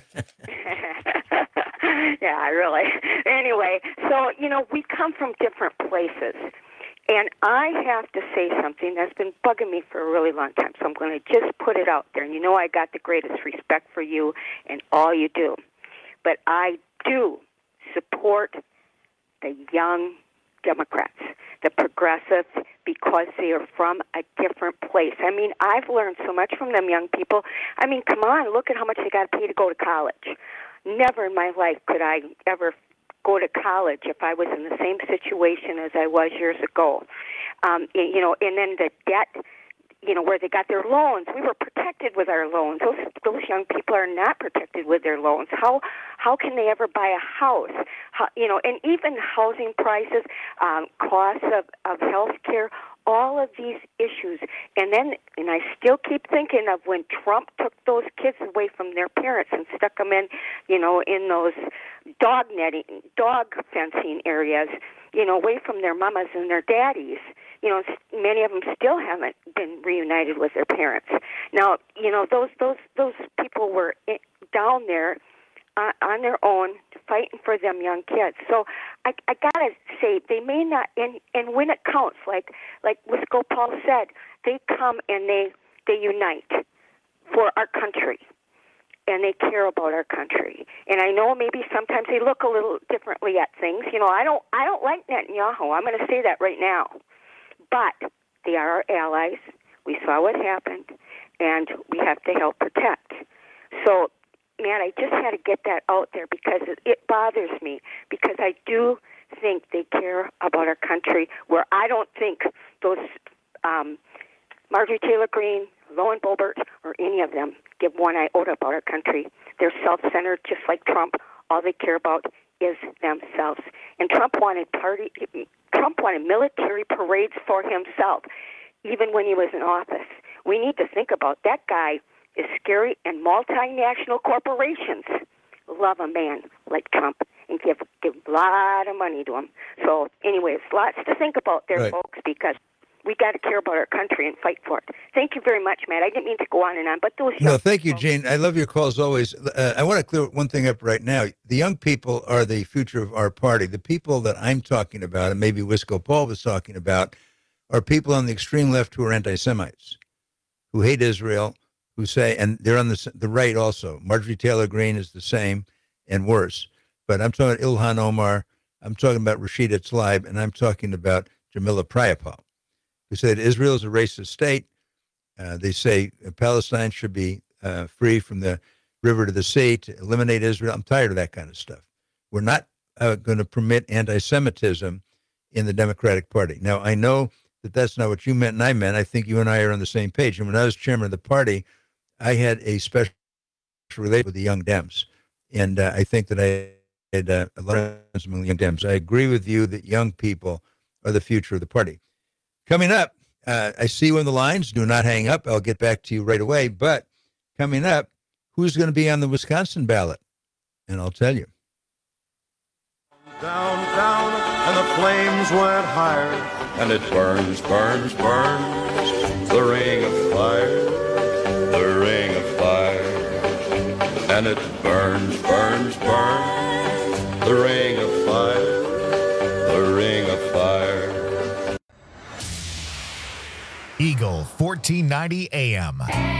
Yeah, really. Anyway, so, you know, we come from different places. And I have to say something that's been bugging me for a really long time. So I'm going to just put it out there. And you know I got the greatest respect for you and all you do. But I do support the young Democrats, the progressives, because they are from a different place. I mean, I've learned so much from them young people. I mean, come on, look at how much they got to pay to go to college. Never in my life could I ever go to college if I was in the same situation as I was years ago. You know, and then the debt, you know, where they got their loans. We were protected with our loans. Those young people are not protected with their loans. How can they ever buy a house? You know, and even housing prices, costs of health care, all of these issues. And I still keep thinking of when Trump took those kids away from their parents and stuck them in, you know, in those dog fencing areas, you know, away from their mamas and their daddies. You know, many of them still haven't been reunited with their parents. Now, you know, those people were down there on their own, fighting for them young kids. So I gotta say, they may not, and when it counts, like Wisco Paul said, they come and they unite for our country, and they care about our country. And I know maybe sometimes they look a little differently at things. You know, I don't like Netanyahu. I'm going to say that right now. But they are our allies. We saw what happened, and we have to help protect. So, man, I just had to get that out there because it bothers me, because I do think they care about our country, where I don't think those Marjorie Taylor Greene, Lauren Boebert, or any of them give one iota about our country. They're self-centered, just like Trump. All they care about is themselves. And Trump wanted military parades for himself, even when he was in office. We need to think about that guy is scary, and multinational corporations love a man like Trump and give a lot of money to him. So anyways, lots to think about there, right, folks, because we got to care about our country and fight for it. Thank you very much, Matt. I didn't mean to go on and on, but those No, thank you, Jane. I love your calls always. I want to clear one thing up right now. The young people are the future of our party. The people that I'm talking about, and maybe Wisco Paul was talking about, are people on the extreme left who are anti-Semites, who hate Israel, who say, and they're on the right also. Marjorie Taylor Greene is the same and worse. But I'm talking about Ilhan Omar, I'm talking about Rashida Tlaib, and I'm talking about Jamila Priapal, who said Israel is a racist state. They say Palestine should be free from the river to the sea, to eliminate Israel. I'm tired of that kind of stuff. We're not going to permit anti-Semitism in the Democratic Party. Now, I know that that's not what you meant and I meant. I think you and I are on the same page. And when I was chairman of the party, I had a special relationship with the Young Dems. And I think that I had a lot of friends among the Young Dems. I agree with you that young people are the future of the party. Coming up, I see you on the lines. Do not hang up. I'll get back to you right away. But coming up, who's going to be on the Wisconsin ballot? And I'll tell you. Down, down, and the flames went higher. And it burns, burns, burns. The ring of fire, the ring of fire. And it burns, burns, burns. The ring of fire, the ring of fire. Eagle 1490 AM.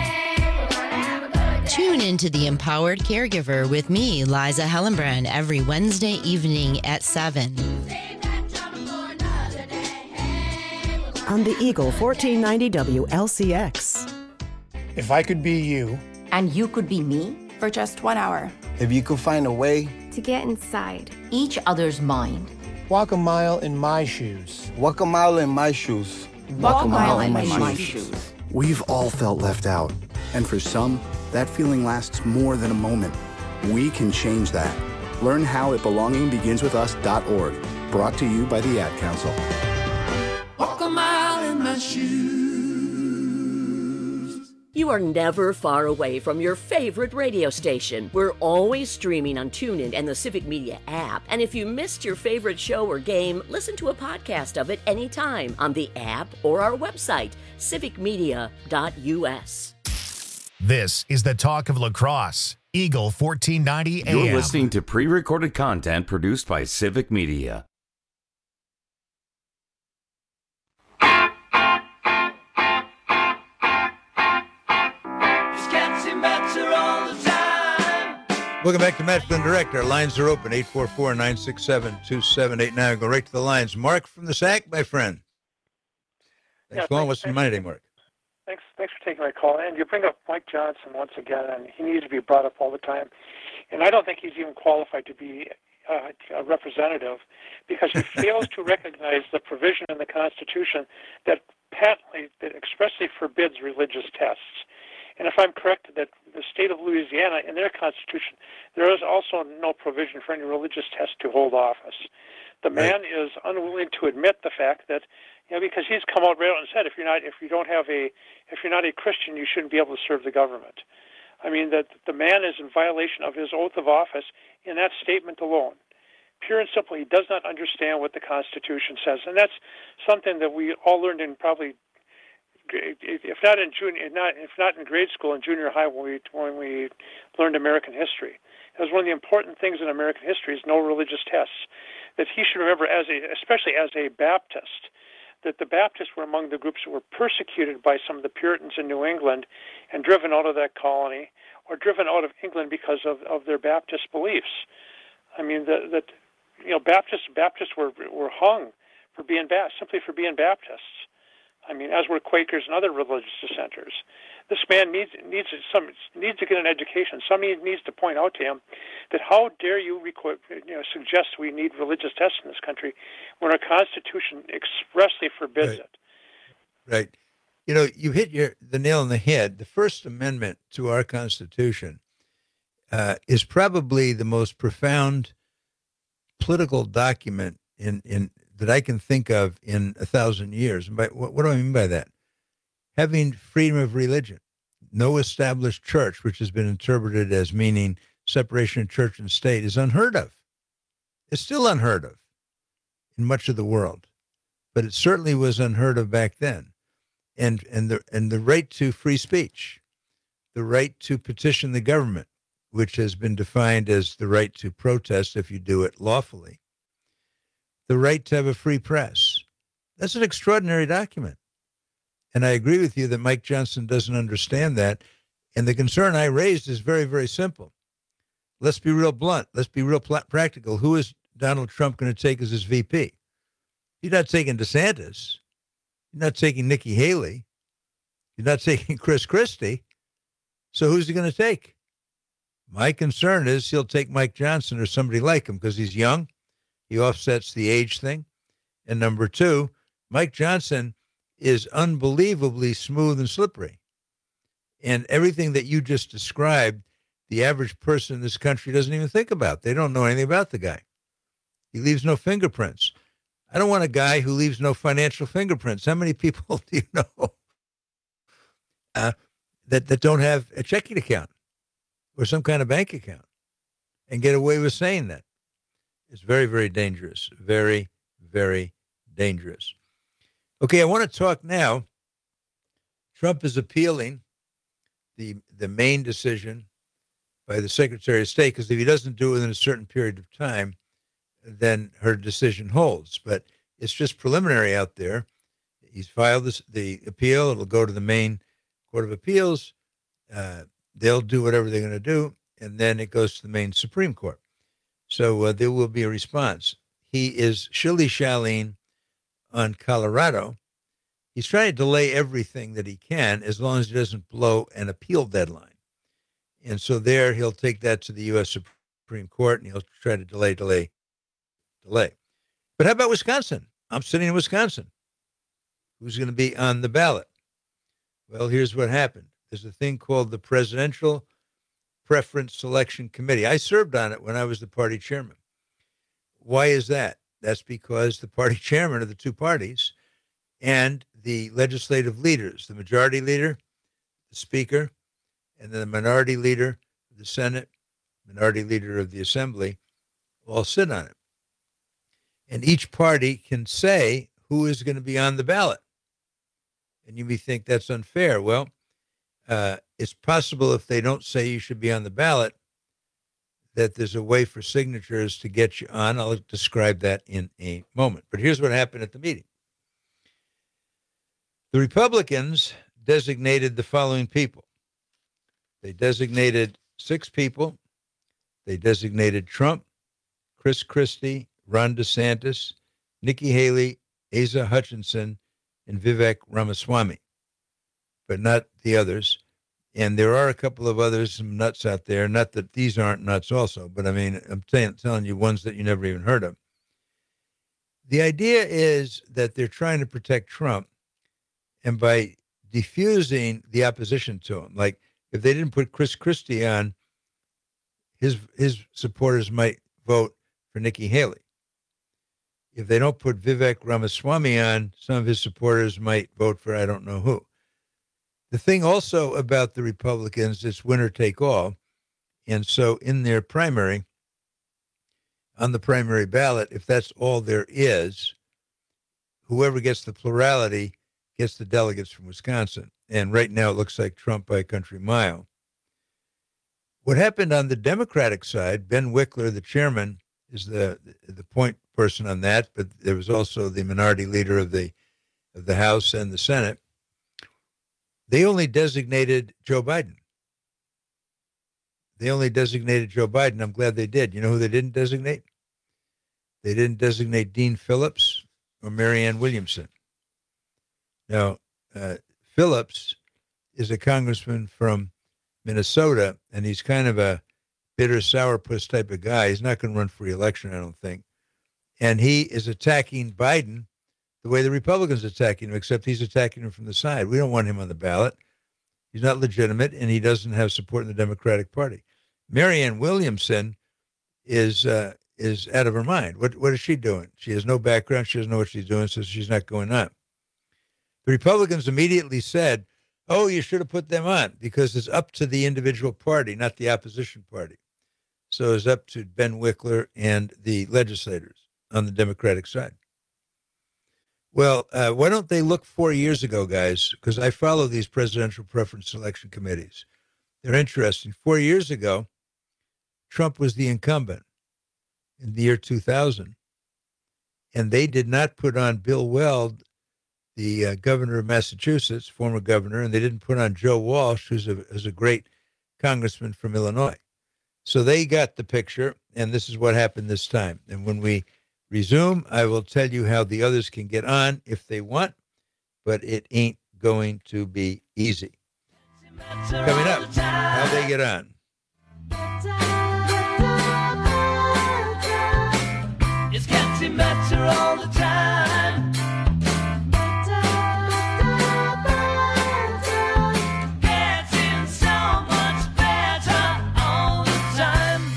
Tune into The Empowered Caregiver with me, Liza Hellenbrand, every Wednesday evening at 7. on the Eagle 1490 WLCX. If I could be you. And you could be me for just 1 hour. If you could find a way to get inside each other's mind. Walk a mile in my shoes. Walk a mile in my shoes. Walk a mile in my shoes. We've all felt left out. And for some, that feeling lasts more than a moment. We can change that. Learn how at belongingbeginswithus.org. Brought to you by the Ad Council. Walk a mile in my shoes. You are never far away from your favorite radio station. We're always streaming on TuneIn and the Civic Media app. And if you missed your favorite show or game, listen to a podcast of it anytime on the app or our website, civicmedia.us. This is the Talk of La Crosse, Eagle 1490 AM. You're listening to pre-recorded content produced by Civic Media. Welcome back to Match Flynn Direct. Our lines are open, 844-967-2789. Go right to the lines. Mark from the SAC, my friend. Thanks for calling. What's your money today, Mark? Thanks for taking my call. And you bring up Mike Johnson once again, and he needs to be brought up all the time. And I don't think he's even qualified to be a representative because he fails to recognize the provision in the Constitution that expressly forbids religious tests. And if I'm correct, that the state of Louisiana, in their constitution, there is also no provision for any religious test to hold office. The man is unwilling to admit the fact that, because he's come out right out and said, if you're not a Christian, you shouldn't be able to serve the government. I mean, that the man is in violation of his oath of office in that statement alone. Pure and simple, he does not understand what the Constitution says, and that's something that we all learned in probably. If not in grade school, in junior high, when we learned American history, it was one of the important things in American history is no religious tests. That he should remember, especially as a Baptist, that the Baptists were among the groups that were persecuted by some of the Puritans in New England and driven out of that colony or driven out of England because of their Baptist beliefs. I mean, Baptists were hung for simply for being Baptists. I mean, as were Quakers and other religious dissenters. This man needs to get an education. Somebody needs to point out to him that how dare you suggest we need religious tests in this country when our Constitution expressly forbids it. Right. You hit the nail on the head. The First Amendment to our Constitution is probably the most profound political document in that I can think of in 1,000 years. And what do I mean by that? Having freedom of religion, no established church, which has been interpreted as meaning separation of church and state, is unheard of. It's still unheard of in much of the world, but it certainly was unheard of back then. And the right to free speech, the right to petition the government, which has been defined as the right to protest if you do it lawfully, the right to have a free press. That's an extraordinary document. And I agree with you that Mike Johnson doesn't understand that. And the concern I raised is very, very simple. Let's be real blunt. Let's be real practical. Who is Donald Trump going to take as his VP? He's not taking DeSantis. He's not taking Nikki Haley. He's not taking Chris Christie. So who's he going to take? My concern is he'll take Mike Johnson or somebody like him because he's young. He offsets the age thing. And number two, Mike Johnson is unbelievably smooth and slippery. And everything that you just described, the average person in this country doesn't even think about. They don't know anything about the guy. He leaves no fingerprints. I don't want a guy who leaves no financial fingerprints. How many people do you know that don't have a checking account or some kind of bank account and get away with saying that? It's very, very dangerous. Very, very dangerous. Okay, I want to talk now. Trump is appealing the Maine decision by the Secretary of State, because if he doesn't do it within a certain period of time, then her decision holds. But it's just preliminary out there. He's filed the appeal. It'll go to the Maine Court of Appeals. They'll do whatever they're going to do, and then it goes to the Maine Supreme Court. So there will be a response. He is shilly-shallying on Colorado, He's trying to delay everything that he can as long as he doesn't blow an appeal deadline. And so there he'll take that to the U.S. Supreme Court and he'll try to delay. But how about Wisconsin? I'm sitting in Wisconsin. Who's going to be on the ballot? Well, here's what happened. There's a thing called the Presidential Preference Selection Committee. I served on it when I was the party chairman. Why is that? That's because the party chairman of the two parties and the legislative leaders, the majority leader, the speaker, and then the minority leader of the Senate, minority leader of the Assembly, all sit on it. And each party can say who is going to be on the ballot. And you may think that's unfair. Well, it's possible if they don't say you should be on the ballot, that there's a way for signatures to get you on. I'll describe that in a moment. But here's what happened at the meeting. The Republicans designated the following people. They designated 6 people. They designated Trump, Chris Christie, Ron DeSantis, Nikki Haley, Asa Hutchinson, and Vivek Ramaswamy, but not the others. And there are a couple of others, some nuts out there. Not that these aren't nuts also, but I mean, I'm telling you ones that you never even heard of. The idea is that they're trying to protect Trump, and by diffusing the opposition to him, like if they didn't put Chris Christie on, his supporters might vote for Nikki Haley. If they don't put Vivek Ramaswamy on, some of his supporters might vote for I don't know who. The thing also about the Republicans, it's winner take all. And so in their primary, on the primary ballot, if that's all there is, whoever gets the plurality gets the delegates from Wisconsin. And right now it looks like Trump by a country mile. What happened on the Democratic side, Ben Wickler, the chairman, is the point person on that, but there was also the minority leader of the House and the Senate. They only designated Joe Biden. I'm glad they did. You know who they didn't designate? They didn't designate Dean Phillips or Marianne Williamson. Now, Phillips is a congressman from Minnesota, and he's kind of a bitter sourpuss type of guy. He's not going to run for re-election, I don't think. And he is attacking Biden the way the Republicans are attacking him, except he's attacking him from the side. We don't want him on the ballot. He's not legitimate, and he doesn't have support in the Democratic Party. Marianne Williamson is out of her mind. What is she doing? She has no background. She doesn't know what she's doing, so she's not going on. The Republicans immediately said, oh, you should have put them on because it's up to the individual party, not the opposition party. So it's up to Ben Wickler and the legislators on the Democratic side. Well, why don't they look 4 years ago, guys? Because I follow these presidential preference selection committees. They're interesting. 4 years ago, Trump was the incumbent in the year 2000, and they did not put on Bill Weld, the governor of Massachusetts, former governor, and they didn't put on Joe Walsh, who's a great congressman from Illinois. So they got the picture, and this is what happened this time. And when we resume, I will tell you how the others can get on if they want, but it ain't going to be easy. Coming up, how they get on. It's getting better all the time. Getting so much better all the time.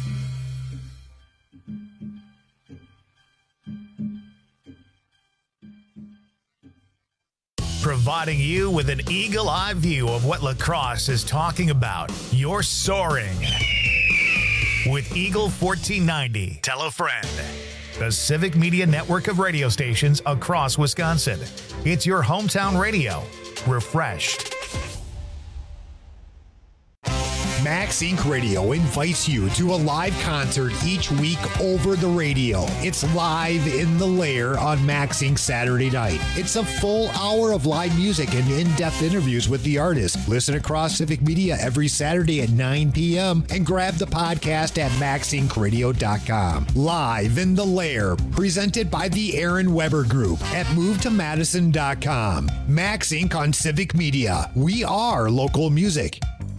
Providing you with an eagle-eye view of what La Crosse is talking about. You're soaring with Eagle 1490. Tell a friend. The Civic Media Network of radio stations across Wisconsin. It's your hometown radio. Refreshed. Max Inc. Radio invites you to a live concert each week over the radio. It's Live in the Lair on Max Inc. Saturday night. It's a full hour of live music and in-depth interviews with the artist. Listen across Civic Media every Saturday at 9 p.m. and grab the podcast at maxincradio.com. Live in the Lair, presented by the Aaron Weber Group at movetomadison.com. Max Inc. on Civic Media. We are local music.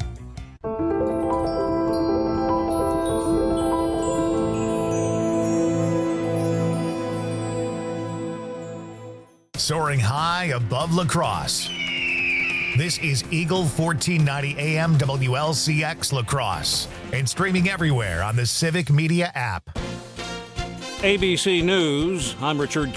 Soaring high above La Crosse. This is Eagle 1490 AM WLCX La Crosse and streaming everywhere on the Civic Media app. ABC News, I'm Richard